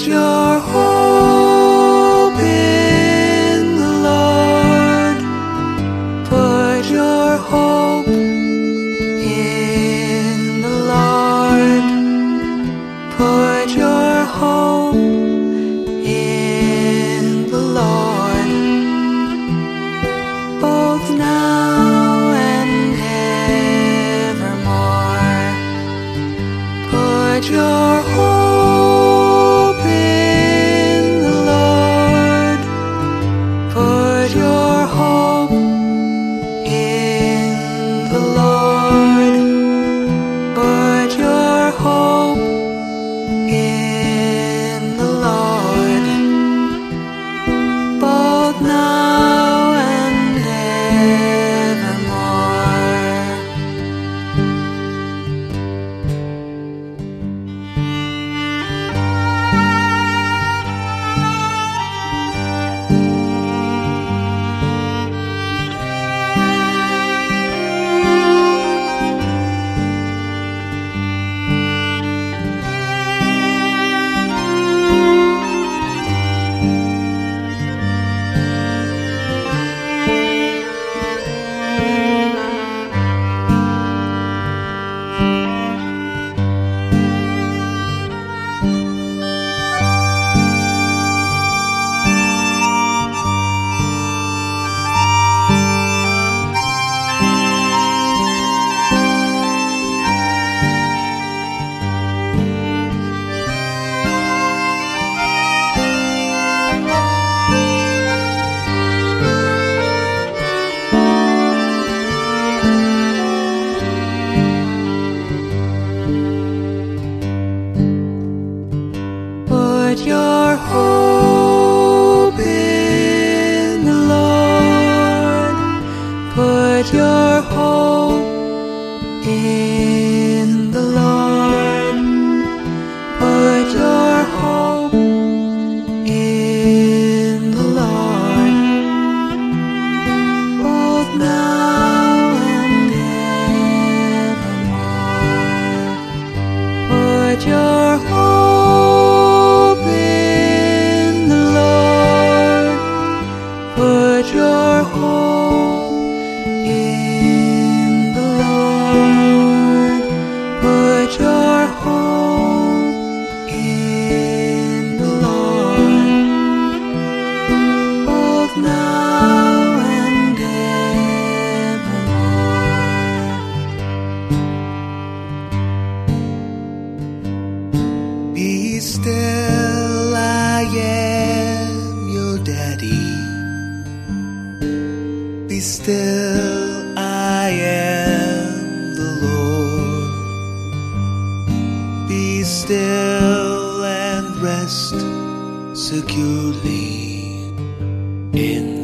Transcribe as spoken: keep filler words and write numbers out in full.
Put your hope in the Lord. Put your hope in the Lord. Put your hope in the Lord. Both now and evermore. Put your hope in the Lord. Put your hope in the Lord. Put your hope in the Lord. Both now and evermore. Put your hope in the Lord. Put your hope in the Lord. Put your hope in the Lord. Both now and evermore. Put your hope in the Lord. Put your hope in the Lord. Put your hope in the Lord. Both now and evermore. Be still, I am your daddy. Be still, I am the Lord. Be still and rest securely in